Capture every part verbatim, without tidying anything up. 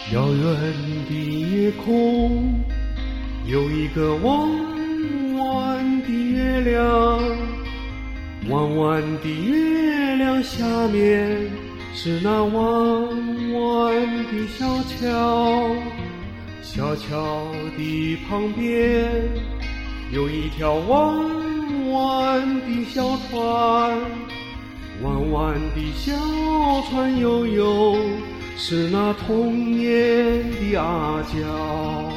遥远的夜空有一个弯弯的月亮，弯弯的月亮下面是那弯弯的小桥，小桥的旁边有一条弯弯的小船，弯弯的小船悠悠，是那童年的阿娇。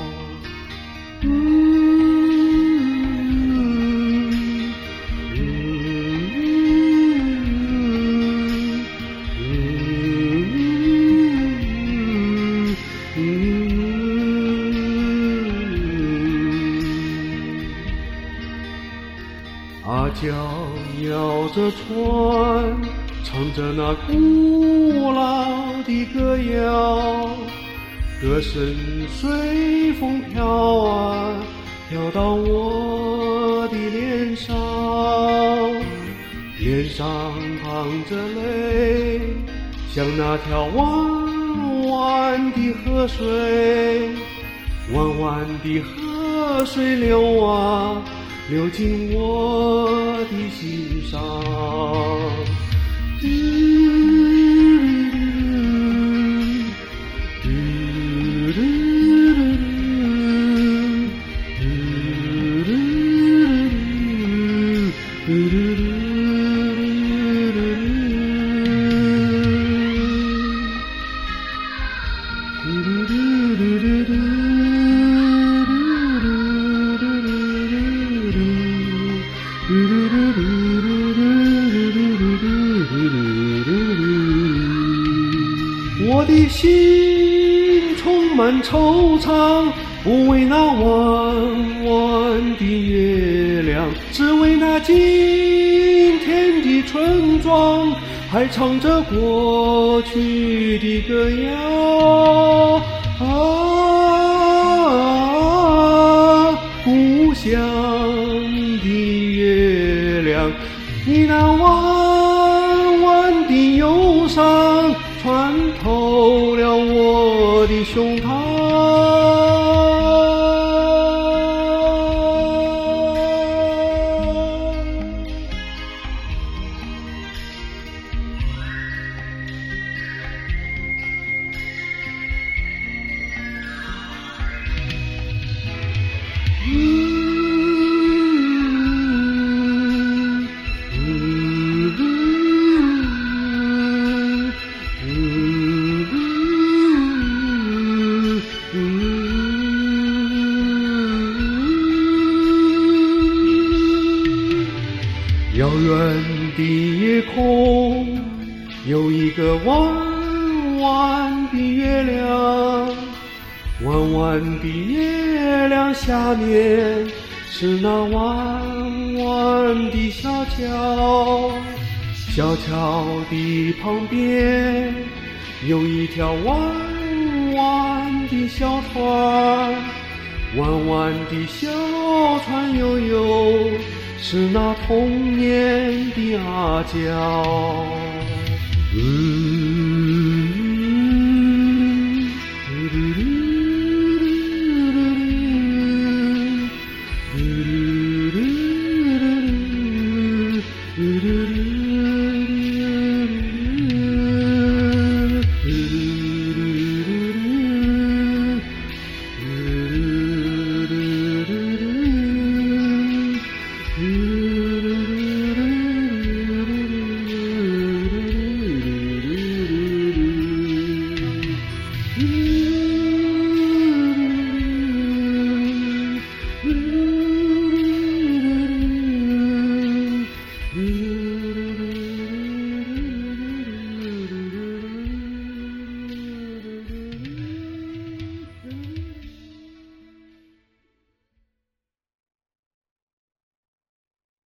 嗯阿娇摇着船，唱着那古老的歌谣，歌声随风飘啊，飘到我的脸上，脸上淌着泪，像那条弯弯的河水，弯弯的河水流啊，流进我的心上。我的心充满惆怅，不为那弯弯的月亮，只为那今天的村庄，还唱着过去的歌谣。啊，故乡的月亮，你那弯弯的忧伤穿透了我的胸膛。遥远的夜空有一个弯弯的月亮，弯弯的月亮下面是那弯弯的小桥，小桥的旁边有一条弯弯的小船，弯弯的小船悠悠，是那童年的阿娇。嗯